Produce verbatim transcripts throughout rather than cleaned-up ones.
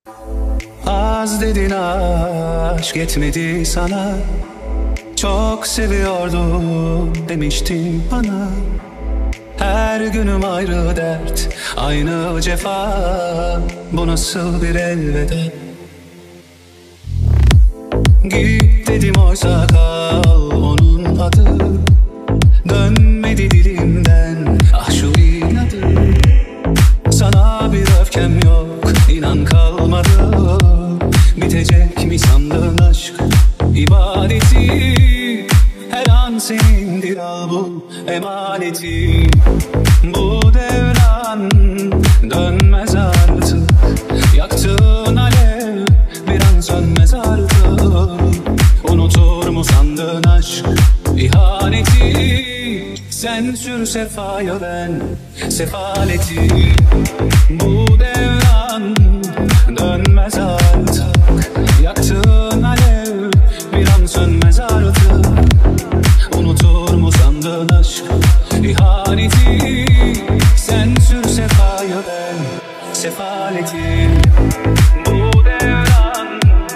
Az dedin aşk yetmedi sana, çok seviyordum demiştin bana. Her günüm ayrı dert, aynı cefa, bu nasıl bir elveda. Git dedim oysa kal onun adı, dönmedi dilimden ah şu inadı. Sana bir öfkem yok, inan kalmadı. Bitecek mi sandın aşk ibadeti? Her an senindir al bu emaneti. Bu devran dönmez artık, yaktığın alev bir an sönmez artık. Unutur mu sandın aşk ihaneti? Sen sür sefaya ben sefaleti. Bu devran dönmez artık, yaktığın alev bir an sönmez artık. Unutur mu sandın aşk ihaneti? Sen sür sefaya ben sefaleti. Bu devran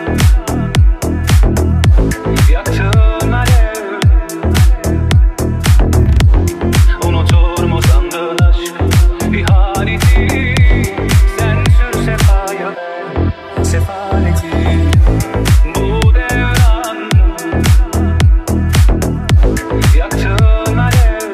yaktığın alev, unutur mu sandın aşk ihaneti? Sen sür sefaya ben sefaleti. Bu devran yaktığın alev,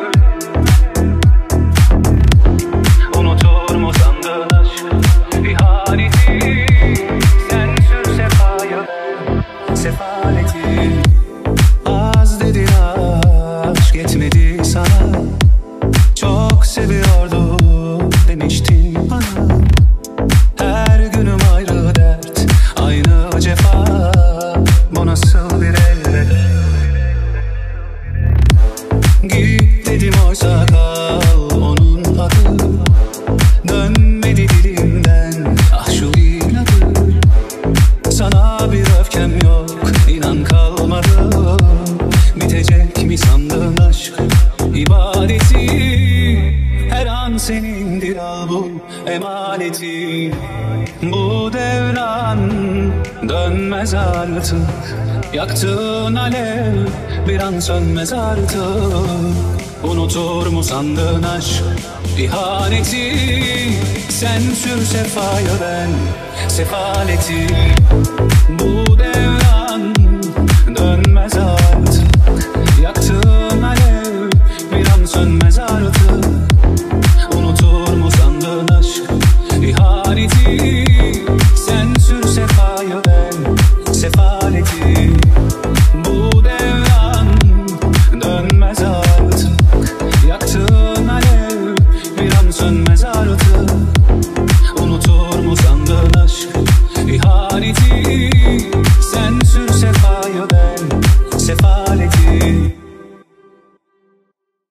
unutur mu sandın aşk ihaneti? Sen sür sefaya ben sefaleti. Az dedin aşk yetmedi sana, çok seviyordum demiştin bana. Her günüm ayrı dert, aynı cefa, bu nasıl bir elveda. Git dedim oysa kal onun adı, dönmedi dilimden ah şu inadı. Sana bir öfkem yok, inan kalmadı. Bitecek mi sandın aşk ibadeti? Her an senindir al bu emaneti. Bu devran dönmez artık, yaktığın alev bir an sönmez artık. Unutur mu sandın aşk ihaneti? Sen sür sefaya ben sefaleti. Bu devran dönmez artık, yaktığın alev bir an sönmez artık. Unutur mu sandın aşk ihaneti?